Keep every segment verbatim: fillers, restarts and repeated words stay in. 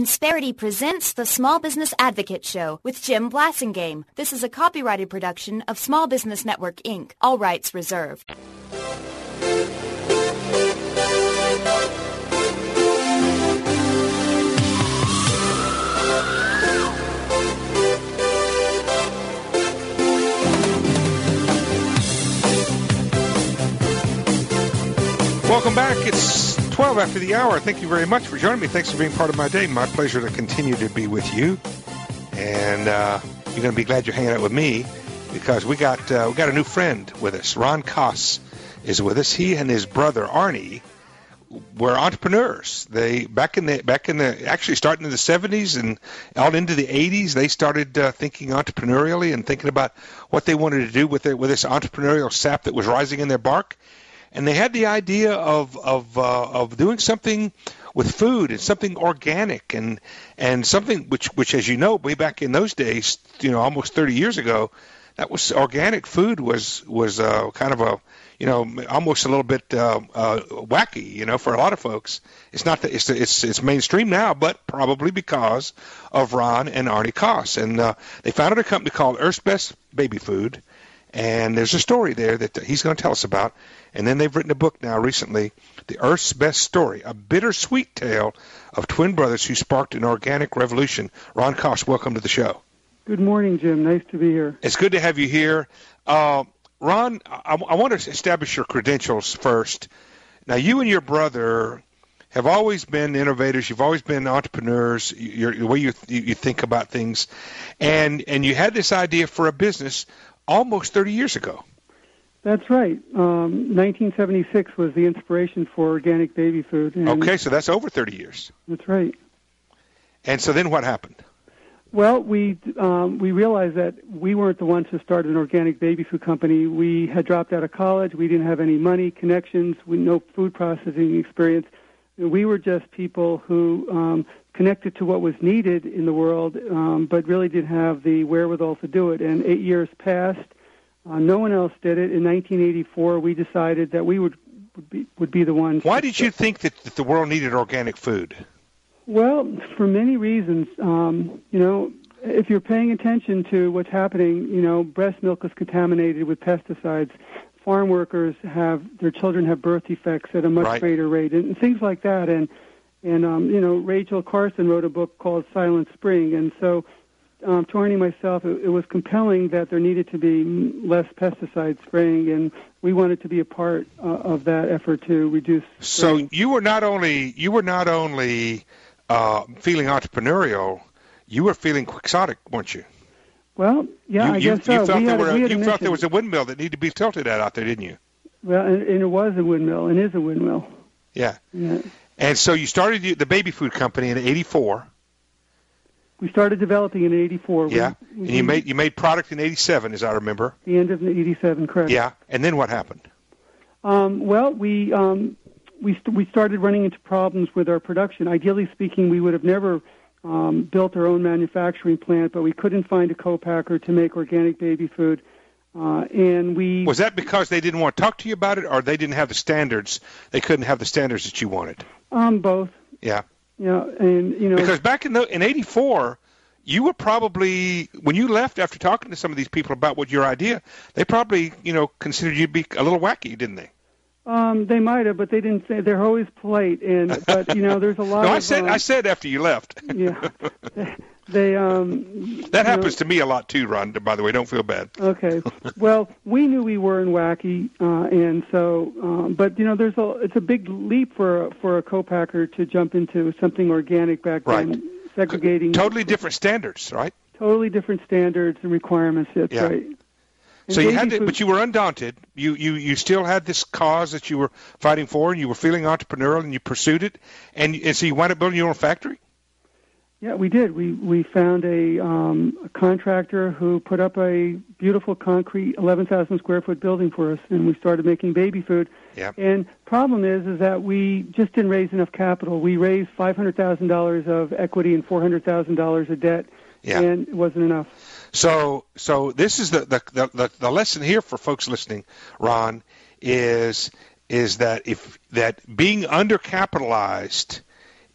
Insperity presents the Small Business Advocate Show with Jim Blasingame. This is a copyrighted production of Small Business Network, Incorporated. All rights reserved. Welcome back. It's twelve after the hour. Thank you very much for joining me. Thanks for being part of my day. My pleasure to continue to be with you. And uh, you're going to be glad you're hanging out with me because we got uh, we got a new friend with us. Ron Koss is with us. He and his brother Arnie were entrepreneurs. They back in the back in the actually starting in the seventies and out into the eighties. They started uh, thinking entrepreneurially and thinking about what they wanted to do with it with this entrepreneurial sap that was rising in their bark. And they had the idea of of uh, of doing something with food and something organic and and something which which as you know way back in those days, you know, almost thirty years ago, that was organic food was was uh, kind of a you know almost a little bit uh, uh, wacky, you know, for a lot of folks. It's not that it's it's it's mainstream now, but probably because of Ron and Arnie Koss. And uh, they founded a company called Earth's Best Baby Food. And there's a story there that he's going to tell us about. And then they've written a book now recently, The Earth's Best Story, a bittersweet tale of twin brothers who sparked an organic revolution. Ron Koss, welcome to the show. Good morning, Jim. Nice to be here. It's good to have you here. Uh, Ron, I, I want to establish your credentials first. Now, you and your brother have always been innovators. You've always been entrepreneurs, you're, the way you, you think about things. And, and you had this idea for a business almost thirty years ago. That's right. Um, nineteen seventy-six was the inspiration for organic baby food. And okay, so that's over thirty years. That's right. And so then what happened? Well, we um, we realized that we weren't the ones who started an organic baby food company. We had dropped out of college. We didn't have any money, connections, we, no food processing experience. We were just people who um, connected to what was needed in the world, um, but really didn't have the wherewithal to do it. And eight years passed. Uh, no one else did it. In nineteen eighty-four, we decided that we would would be, would be the ones. Why did you think that, that the world needed organic food? Well, for many reasons. Um, you know, if you're paying attention to what's happening, you know, breast milk is contaminated with pesticides. Farm workers have, their children have birth defects at a much right. greater rate, and, and things like that. And, and um, you know, Rachel Carson wrote a book called Silent Spring, and so um, to Arnie and myself, it, it was compelling that there needed to be less pesticide spraying, and we wanted to be a part uh, of that effort to reduce spraying. So you were not only, you were not only uh, feeling entrepreneurial, you were feeling quixotic, weren't you? Well, yeah, you, I you, guess so. You felt, we there, had, were, we had you a felt there mission. was a windmill that needed to be tilted at out there, didn't you? Well, and, and it was a windmill, and is a windmill. Yeah. yeah. And so you started the baby food company in eighty-four. We started developing in eighty-four. Yeah. We, and you made you made product in eighty-seven, as I remember. The end of eighty-seven, correct. Yeah. And then what happened? Um, well, we um, we st- we started running into problems with our production. Ideally speaking, we would have never um, built our own manufacturing plant, but we couldn't find a co-packer to make organic baby food. Uh, and we was that because they didn't want to talk to you about it, or they didn't have the standards? They couldn't have the standards that you wanted. Um, both. Yeah. Yeah, and you know because back in the in eighty-four, you were probably when you left after talking to some of these people about what your idea, they probably you know considered you to be a little wacky, didn't they? Um, they might have, but they didn't say. They're always polite, and but you know, there's a lot. no, of, I said um, I said after you left. yeah, they. Um, that happens know, to me a lot too, Ron. By the way, don't feel bad. Okay, well, we knew we weren't wacky, uh, and so, um, but you know, there's a. It's a big leap for a, for a co-packer to jump into something organic back right. then, segregating. Totally different standards, right? Totally different standards and requirements. That's yeah. right. So you had to, but you were undaunted. You, you you still had this cause that you were fighting for, and you were feeling entrepreneurial, and you pursued it, and, and so you wound up building your own factory? Yeah, we did. We we found a, um, a contractor who put up a beautiful concrete eleven thousand square foot building for us, and we started making baby food. Yeah. And problem is, is that we just didn't raise enough capital. We raised five hundred thousand dollars of equity and four hundred thousand dollars of debt, yeah. and it wasn't enough. So, so this is the, the the the lesson here for folks listening, Ron, is is that if that being undercapitalized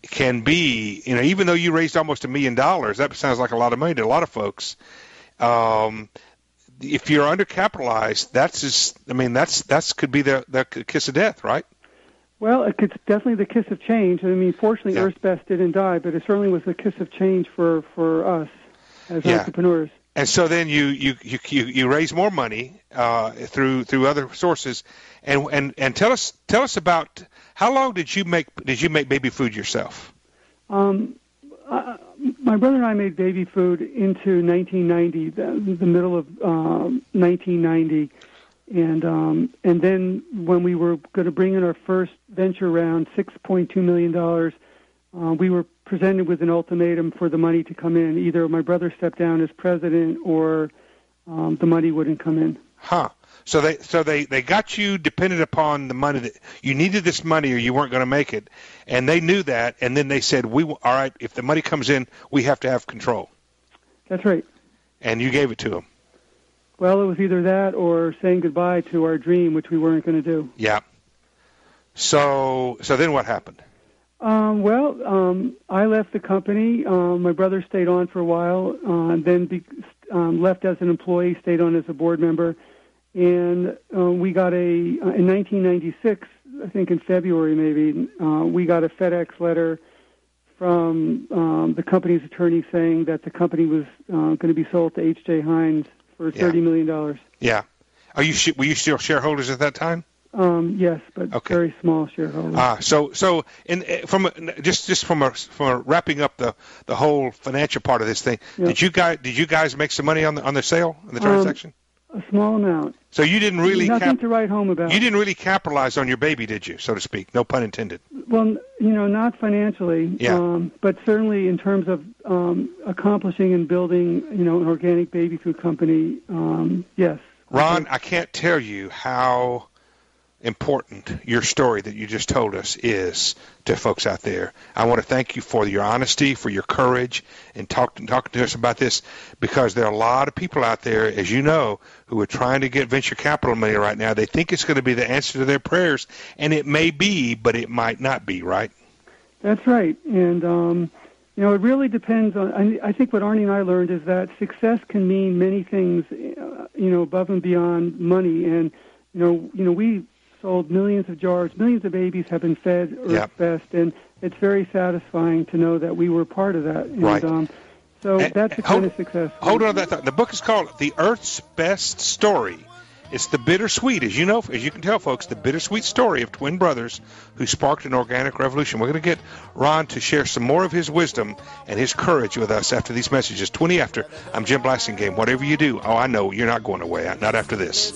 can be, you know, even though you raised almost a million dollars, that sounds like a lot of money to a lot of folks. Um, if you're undercapitalized, that's just, I mean, that's that's could be the, the kiss of death, right? Well, it's definitely the kiss of change. I mean, fortunately, Yeah. Earth's Best didn't die, but it certainly was the kiss of change for, for us as Yeah. entrepreneurs. And so then you you you you, you raise more money uh, through through other sources, and and and tell us tell us about how long did you make did you make baby food yourself? Um, uh, my brother and I made baby food into nineteen ninety, the, the middle of um, nineteen ninety, and um, and then when we were going to bring in our first venture round, six point two million dollars, uh, we were presented with an ultimatum for the money to come in. Either my brother stepped down as president, or um, the money wouldn't come in. Huh. So they so they, they got you dependent upon the money that you needed this money or you weren't going to make it, and they knew that, and then they said, "We all right, if the money comes in, we have to have control." That's right. And you gave it to them. Well, it was either that or saying goodbye to our dream, which we weren't going to do. Yeah. So so then what happened? Um, well, um, I left the company. Um, my brother stayed on for a while, uh, then be, um, left as an employee, stayed on as a board member. And uh, we got a, uh, in nineteen ninety-six, I think in February maybe, uh, we got a FedEx letter from um, the company's attorney saying that the company was uh, going to be sold to H J Heinz for thirty million dollars. Yeah. Are you sh- were you still shareholders at that time? Um, yes, but Okay. very small shareholders. Ah, so so in from a, just just from a, from a wrapping up the, the whole financial part of this thing, Yep. did you guys did you guys make some money on the on the sale on the transaction? Um, a small amount. So you didn't really Nothing cap- to write home about. you didn't really capitalize on your baby, did you, so to speak? No pun intended. Well, you know, not financially, Yeah. um, but certainly in terms of um, accomplishing and building, you know, an organic baby food company. Um, yes. Ron, I can't tell you how important your story that you just told us is to folks out there. I want to thank you for your honesty, for your courage, and talk, talking to us about this, because there are a lot of people out there, as you know, who are trying to get venture capital money right now. They think it's going to be the answer to their prayers, and it may be, but it might not be, right? That's right. And, um, you know, it really depends on, I, I think what Arnie and I learned is that success can mean many things, uh, you know, above and beyond money. And, you know, you know, we sold millions of jars, millions of babies have been fed Earth's Yep. Best, and it's very satisfying to know that we were part of that. And, Right. um, so And- that's the hold- kind of success. Hold on to that thought. The book is called The Earth's Best Story. It's the bittersweet, as you know, as you can tell, folks, the bittersweet story of twin brothers who sparked an organic revolution. We're going to get Ron to share some more of his wisdom and his courage with us after these messages. twenty after. I'm Jim Blasingame. Whatever you do, oh, I know you're not going away. Not after this.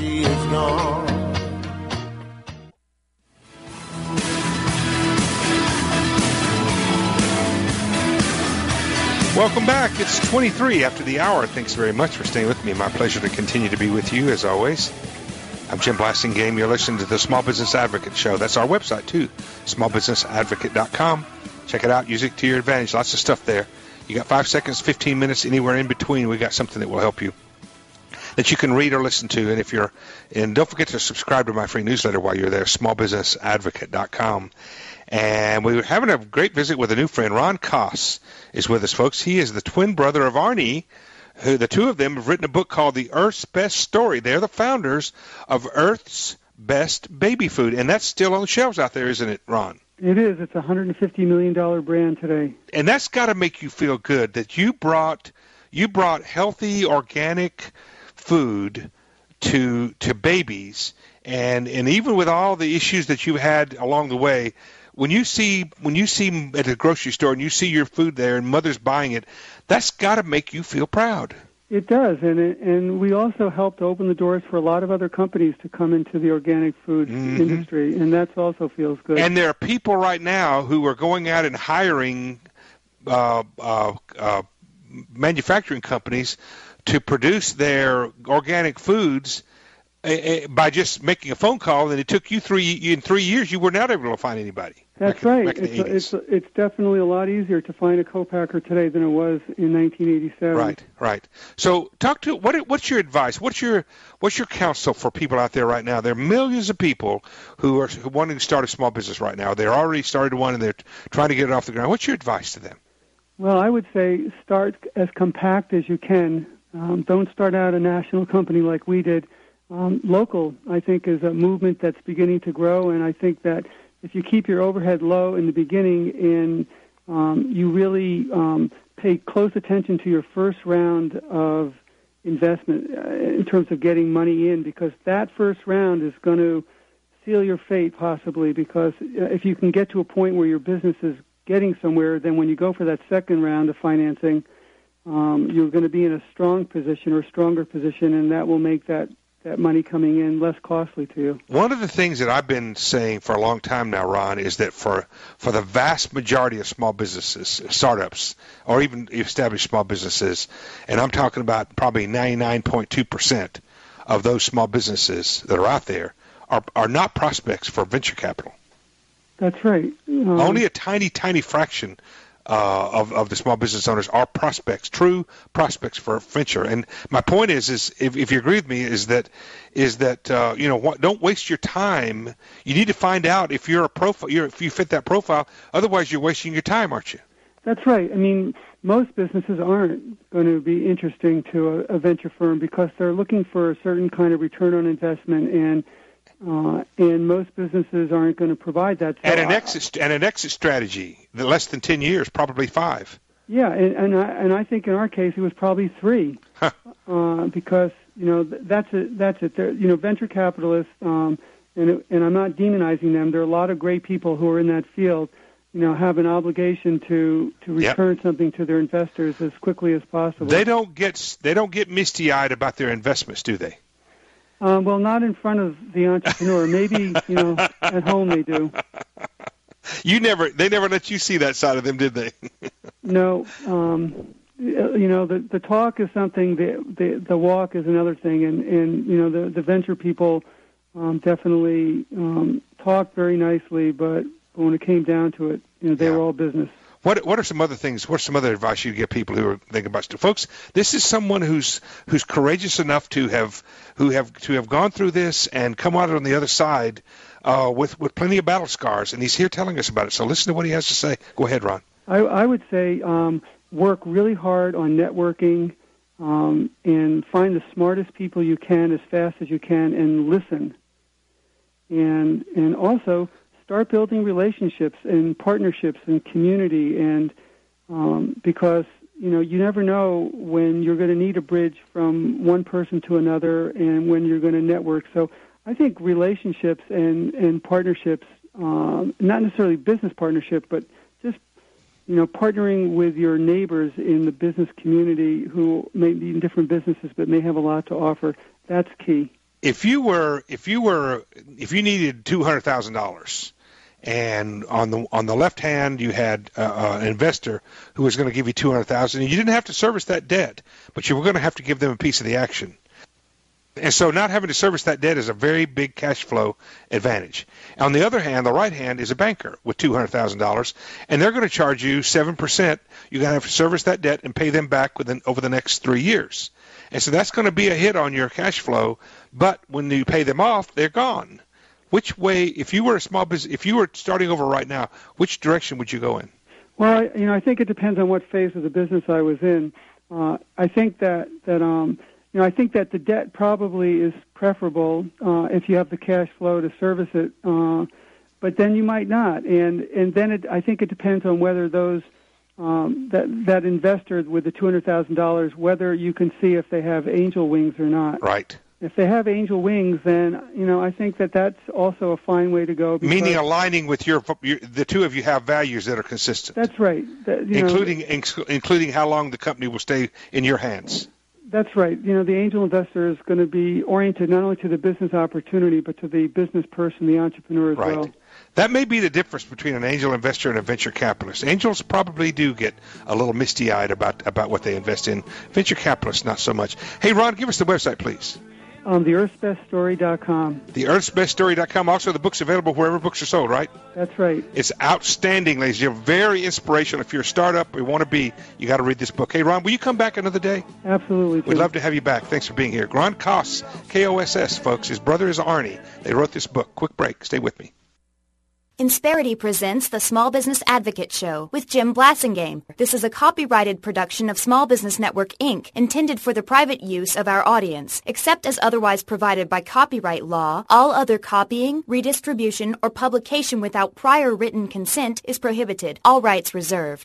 Welcome back. It's twenty-three after the hour. Thanks very much for staying with me. My pleasure to continue to be with you, as always. I'm Jim Blasingame. You're listening to the Small Business Advocate Show. That's our website, too, small business advocate dot com. Check it out. Use it to your advantage. Lots of stuff there. You got five seconds, fifteen minutes, anywhere in between. We got something that will help you that you can read or listen to. And if you're, and don't forget to subscribe to my free newsletter while you're there, small business advocate dot com. And we were having a great visit with a new friend. Ron Koss is with us, folks. He is the twin brother of Arnie, who the two of them have written a book called The Earth's Best Story. They're the founders of Earth's Best Baby Food, and that's still on the shelves out there, isn't it, Ron? It is. It's a one hundred fifty million dollars brand today. And that's got to make you feel good that you brought you brought healthy, organic food to to babies, and and even with all the issues that you had along the way, when you see when you see at the grocery store and you see your food there and mother's buying it, that's got to make you feel proud. It does, and it, and we also helped open the doors for a lot of other companies to come into the organic food Mm-hmm. industry, and that also feels good. And there are people right now who are going out and hiring uh, uh, uh, manufacturing companies to produce their organic foods uh, uh, by just making a phone call. And it took you three in three years. You were not able to find anybody. That's back in, right. Back in the it's, a, it's it's definitely a lot easier to find a co-packer today than it was in nineteen eighty-seven. Right, right. So, talk to what what's your advice? What's your what's your counsel for people out there right now? There are millions of people who are who wanting to start a small business right now. They're already started one and they're trying to get it off the ground. What's your advice to them? Well, I would say start as compact as you can. Um, don't start out a national company like we did. Um, local, I think, is a movement that's beginning to grow, and I think that if you keep your overhead low in the beginning and um, you really um, pay close attention to your first round of investment uh, in terms of getting money in, because that first round is going to seal your fate possibly, because if you can get to a point where your business is getting somewhere, then when you go for that second round of financing, um, you're going to be in a strong position or a stronger position, and that will make that that money coming in less costly to you. One of the things that I've been saying for a long time now, Ron, is that for for the vast majority of small businesses, startups, or even established small businesses, and I'm talking about probably ninety-nine point two percent of those small businesses that are out there are, are not prospects for venture capital. That's right. Um, Only a tiny, tiny fraction Uh, of, of the small business owners are prospects, true prospects for venture. And my point is, is if, if you agree with me, is that, is that uh, you know, what, don't waste your time. You need to find out if you're a profile, you're, if you fit that profile. Otherwise, you're wasting your time, aren't you? That's right. I mean, most businesses aren't going to be interesting to a, a venture firm because they're looking for a certain kind of return on investment, and Uh, and most businesses aren't going to provide that. So and an I, exit and an exit strategy, the less than ten years, probably five. Yeah, and and I, and I think in our case it was probably three, huh. uh, because you know that's it. That's it. They're, you know, venture capitalists, um, and it, and I'm not demonizing them. There are a lot of great people who are in that field. You know, have an obligation to to return yep. something to their investors as quickly as possible. They don't get they don't get misty-eyed about their investments, do they? Um, well, not in front of the entrepreneur. Maybe, you know, at home they do. You never, they never let you see that side of them, did they? No. Um, you know, the the talk is something, the the, the walk is another thing, and, and you know, the, the venture people um, definitely um, talked very nicely, but when it came down to it, you know, they yeah. were all business. What what are some other things? What's some other advice you give people who are thinking about stuff? Folks, this is someone who's who's courageous enough to have who have to have gone through this and come out on the other side uh, with with plenty of battle scars, and he's here telling us about it. So listen to what he has to say. Go ahead, Ron. I, I would say um, work really hard on networking um, and find the smartest people you can as fast as you can, and listen. And and also start building relationships and partnerships and community, and um, because you know you never know when you're going to need a bridge from one person to another, and when you're going to network. So I think relationships and and partnerships, um, not necessarily business partnership, but just you know partnering with your neighbors in the business community who may be in different businesses but may have a lot to offer. That's key. If you were if you were if you needed two hundred thousand dollars. And on the on the left hand, you had uh, an investor who was going to give you two hundred thousand dollars, and you didn't have to service that debt, but you were going to have to give them a piece of the action. And so not having to service that debt is a very big cash flow advantage. On the other hand, the right hand is a banker with two hundred thousand dollars, and they're going to charge you seven percent. You're going to have to service that debt and pay them back within over the next three years. And so that's going to be a hit on your cash flow, but when you pay them off, they're gone. Which way, if you were a small business, if you were starting over right now, which direction would you go in? Well, I, you know, I think it depends on what phase of the business I was in. Uh, I think that that um, you know, I think that the debt probably is preferable uh, if you have the cash flow to service it. Uh, but then you might not, and and then it, I think it depends on whether those um, that that investor with the two hundred thousand dollars, whether you can see if they have angel wings or not. Right. If they have angel wings, then you know I think that that's also a fine way to go. Meaning aligning with your, your, the two of you have values that are consistent. That's right. That, you including know, inc- including how long the company will stay in your hands. That's right. You know, the angel investor is going to be oriented not only to the business opportunity, but to the business person, the entrepreneur as right. well. That may be the difference between an angel investor and a venture capitalist. Angels probably do get a little misty-eyed about, about what they invest in. Venture capitalists, not so much. Hey, Ron, give us the website, please. Um, the earths best story dot com. the earths best story dot com. Also, the book's available wherever books are sold, right? That's right. It's outstanding, ladies. You're very inspirational. If you're a startup or you want to be, you got to read this book. Hey, Ron, will you come back another day? Absolutely. We'd love to have you back. Thanks for being here. Ron Koss, K O S S, folks. His brother is Arnie. They wrote this book. Quick break. Stay with me. Insperity presents the Small Business Advocate Show with Jim Blasingame. This is a copyrighted production of Small Business Network, Incorporated, intended for the private use of our audience. Except as otherwise provided by copyright law, all other copying, redistribution, or publication without prior written consent is prohibited. All rights reserved.